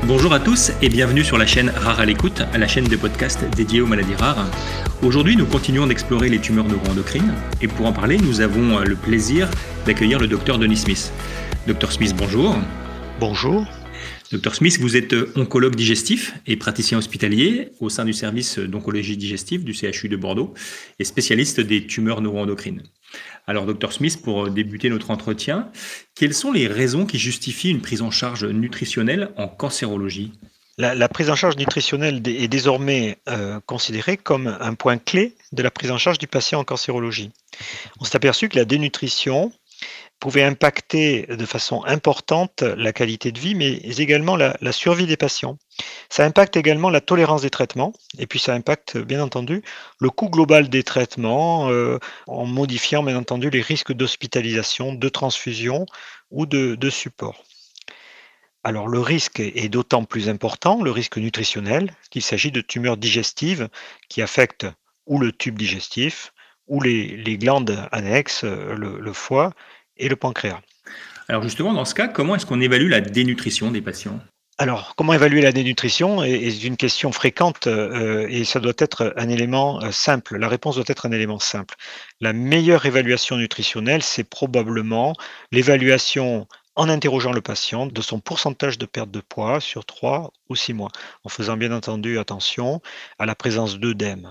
Bonjour à tous et bienvenue sur la chaîne Rare à l'écoute, la chaîne de podcast dédiée aux maladies rares. Aujourd'hui, nous continuons d'explorer les tumeurs neuroendocrines et pour en parler, nous avons le plaisir d'accueillir le docteur Denis Smith. Docteur Smith, bonjour. Bonjour. Docteur Smith, vous êtes oncologue digestif et praticien hospitalier au sein du service d'oncologie digestive du CHU de Bordeaux et spécialiste des tumeurs neuroendocrines. Alors, Dr Smith, pour débuter notre entretien, quelles sont les raisons qui justifient une prise en charge nutritionnelle en cancérologie ? La prise en charge nutritionnelle est désormais considérée comme un point clé de la prise en charge du patient en cancérologie. On s'est aperçu que la dénutrition pouvait impacter de façon importante la qualité de vie, mais également la survie des patients. Ça impacte également la tolérance des traitements, et puis ça impacte bien entendu le coût global des traitements, en modifiant bien entendu les risques d'hospitalisation, de transfusion ou de support. Alors le risque est d'autant plus important, le risque nutritionnel, qu'il s'agit de tumeurs digestives qui affectent ou le tube digestif ou les glandes annexes, le foie et le pancréas. Alors justement, dans ce cas, comment est-ce qu'on évalue la dénutrition des patients ? Alors, comment évaluer la dénutrition est une question fréquente, et ça doit être un élément, simple. La réponse doit être un élément simple. La meilleure évaluation nutritionnelle, c'est probablement l'évaluation en interrogeant le patient de son pourcentage de perte de poids sur 3 ou 6 mois, en faisant bien entendu attention à la présence d'œdème.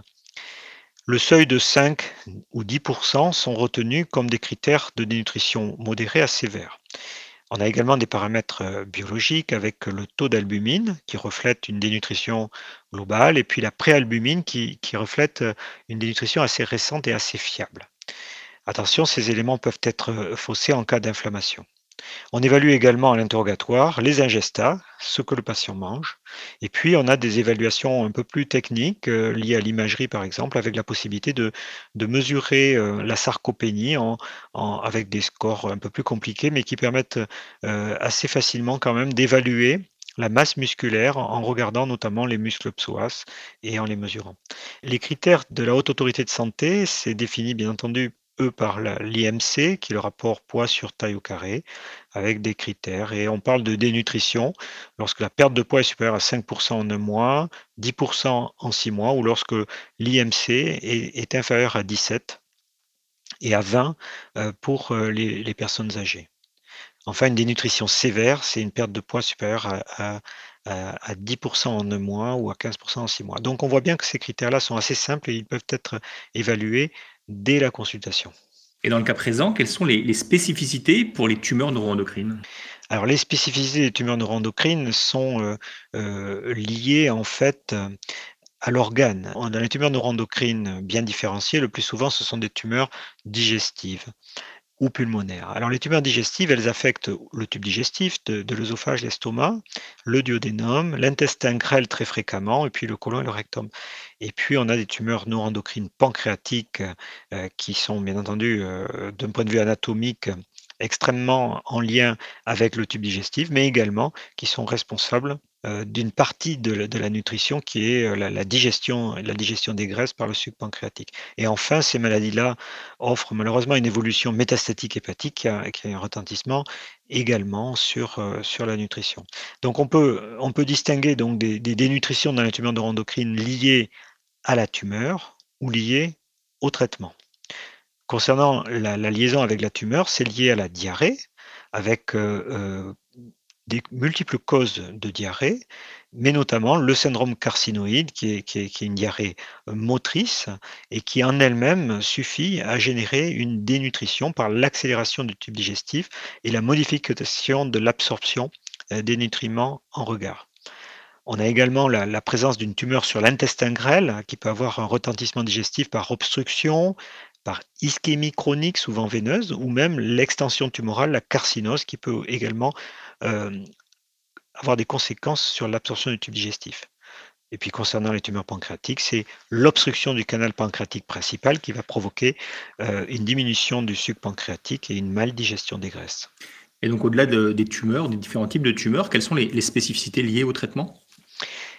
Le seuil de 5 ou 10 sont retenus comme des critères de dénutrition modérée à sévère. On a également des paramètres biologiques avec le taux d'albumine qui reflète une dénutrition globale et puis la préalbumine qui reflète une dénutrition assez récente et assez fiable. Attention, ces éléments peuvent être faussés en cas d'inflammation. On évalue également à l'interrogatoire les ingestats, ce que le patient mange. Et puis, on a des évaluations un peu plus techniques liées à l'imagerie, par exemple, avec la possibilité de mesurer la sarcopénie avec des scores un peu plus compliqués, mais qui permettent assez facilement quand même d'évaluer la masse musculaire en regardant notamment les muscles psoas et en les mesurant. Les critères de la Haute Autorité de Santé, c'est défini bien entendu par l'IMC, qui est le rapport poids sur taille au carré, avec des critères. Et on parle de dénutrition lorsque la perte de poids est supérieure à 5% en un mois, 10% en 6 mois, ou lorsque l'IMC est inférieur à 17 et à 20 pour les personnes âgées. Enfin, une dénutrition sévère, c'est une perte de poids supérieure à 10% en un mois ou à 15% en 6 mois. Donc on voit bien que ces critères-là sont assez simples et ils peuvent être évalués dès la consultation. Et dans le cas présent, quelles sont les spécificités pour les tumeurs neuroendocrines ? Alors les spécificités des tumeurs neuroendocrines sont, liées en fait, à l'organe. Dans les tumeurs neuroendocrines bien différenciées, le plus souvent ce sont des tumeurs digestives ou pulmonaires. Alors les tumeurs digestives, elles affectent le tube digestif de l'œsophage, l'estomac, le duodénum, l'intestin grêle très fréquemment et puis le côlon et le rectum. Et puis on a des tumeurs neuroendocrines pancréatiques, qui sont bien entendu, d'un point de vue anatomique, extrêmement en lien avec le tube digestif, mais également qui sont responsables, d'une partie de la nutrition qui est, la digestion des graisses par le suc pancréatique. Et enfin, ces maladies-là offrent malheureusement une évolution métastatique hépatique qui a un retentissement également sur la nutrition. Donc on peut distinguer donc des dénutritions dans les tumeurs neuroendocrines liées à la tumeur ou liées au traitement. Concernant la liaison avec la tumeur, c'est lié à la diarrhée avec, des multiples causes de diarrhée, mais notamment le syndrome carcinoïde qui est une diarrhée, motrice et qui en elle-même suffit à générer une dénutrition par l'accélération du tube digestif et la modification de l'absorption, des nutriments en regard. On a également la présence d'une tumeur sur l'intestin grêle qui peut avoir un retentissement digestif par obstruction, par ischémie chronique, souvent veineuse, ou même l'extension tumorale, la carcinose, qui peut également hem, avoir des conséquences sur l'absorption du tube digestif. Et puis concernant les tumeurs pancréatiques, c'est l'obstruction du canal pancréatique principal qui va provoquer, une diminution du suc pancréatique et une maldigestion des graisses. Et donc au-delà des tumeurs, des différents types de tumeurs, quelles sont les spécificités liées au traitement ?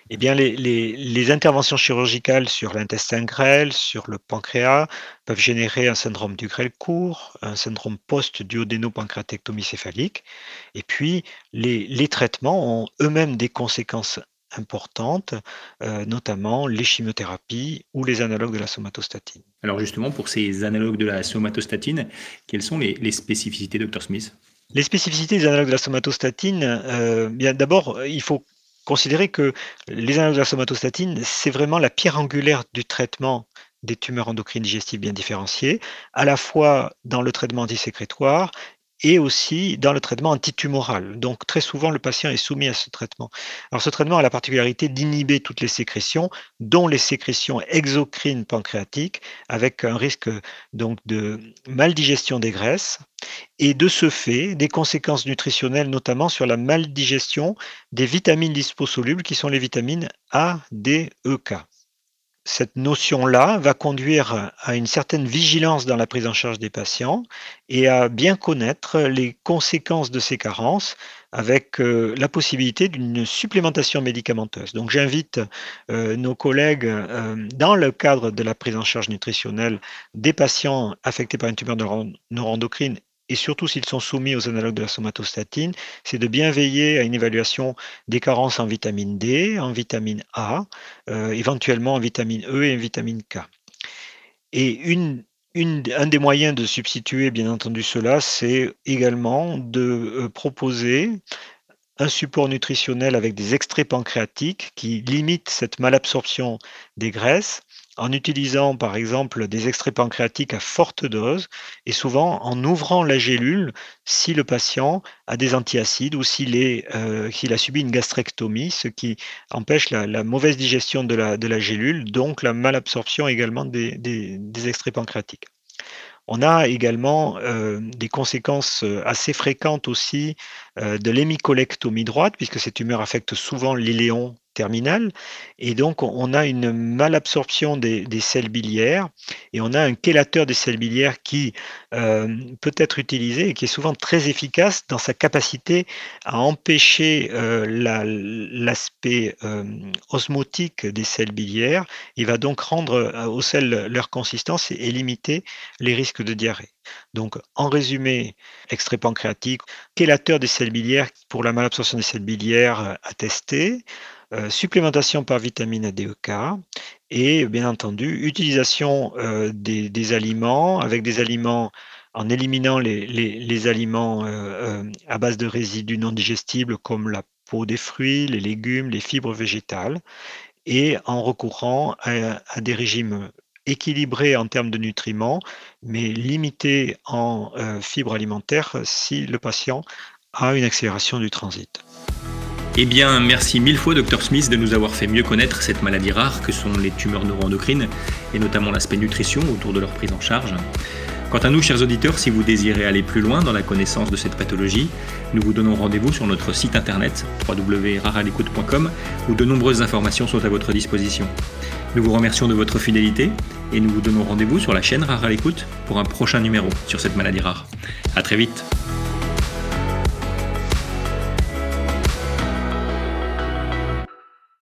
Eh bien, les interventions chirurgicales sur l'intestin grêle, sur le pancréas, peuvent générer un syndrome du grêle court, un syndrome post-duodénopancréatectomie céphalique. Et puis, les traitements ont eux-mêmes des conséquences importantes, notamment les chimiothérapies ou les analogues de la somatostatine. Alors justement, pour ces analogues de la somatostatine, quelles sont les spécificités, Dr Smith? Les spécificités des analogues de la somatostatine, bien d'abord, il faut considérer que les analogues de la somatostatine, c'est vraiment la pierre angulaire du traitement des tumeurs endocrines digestives bien différenciées, à la fois dans le traitement antisécrétoire et aussi dans le traitement antitumoral. Donc très souvent, le patient est soumis à ce traitement. Alors ce traitement a la particularité d'inhiber toutes les sécrétions, dont les sécrétions exocrines pancréatiques, avec un risque donc de maldigestion des graisses et de ce fait, des conséquences nutritionnelles, notamment sur la maldigestion des vitamines liposolubles qui sont les vitamines A, D, E, K. Cette notion-là va conduire à une certaine vigilance dans la prise en charge des patients et à bien connaître les conséquences de ces carences avec la possibilité d'une supplémentation médicamenteuse. Donc j'invite nos collègues dans le cadre de la prise en charge nutritionnelle des patients affectés par une tumeur neuroendocrine et surtout s'ils sont soumis aux analogues de la somatostatine, c'est de bien veiller à une évaluation des carences en vitamine D, en vitamine A, éventuellement en vitamine E et en vitamine K. Et un des moyens de substituer bien entendu cela, c'est également de, proposer un support nutritionnel avec des extraits pancréatiques qui limitent cette malabsorption des graisses en utilisant par exemple des extraits pancréatiques à forte dose et souvent en ouvrant la gélule si le patient a des antiacides ou s'il a subi une gastrectomie, ce qui empêche la mauvaise digestion de la gélule, donc la malabsorption également des extraits pancréatiques. On a également, des conséquences, assez fréquentes aussi, de l'hémicolectomie droite puisque ces tumeurs affectent souvent l'iléon terminal et donc on a une malabsorption des sels biliaires et on a un chélateur des sels biliaires qui, peut être utilisé et qui est souvent très efficace dans sa capacité à empêcher, l'aspect, osmotique des sels biliaires. Il va donc rendre, aux selles leur consistance et limiter les risques de diarrhée. Donc, en résumé, extrait pancréatique, chélateur des sels biliaires pour la malabsorption des sels biliaires attestée, supplémentation par vitamine A, D, E, K et bien entendu, utilisation des aliments avec des aliments en éliminant les aliments à base de résidus non digestibles comme la peau des fruits, les légumes, les fibres végétales et en recourant à des régimes équilibrés en termes de nutriments, mais limités en fibres alimentaires si le patient a une accélération du transit. Eh bien, merci mille fois, Dr Smith, de nous avoir fait mieux connaître cette maladie rare que sont les tumeurs neuroendocrines et notamment l'aspect nutrition autour de leur prise en charge. Quant à nous, chers auditeurs, si vous désirez aller plus loin dans la connaissance de cette pathologie, nous vous donnons rendez-vous sur notre site internet www.rarealecoute.com où de nombreuses informations sont à votre disposition. Nous vous remercions de votre fidélité et nous vous donnons rendez-vous sur la chaîne Rare à l'écoute pour un prochain numéro sur cette maladie rare. À très vite.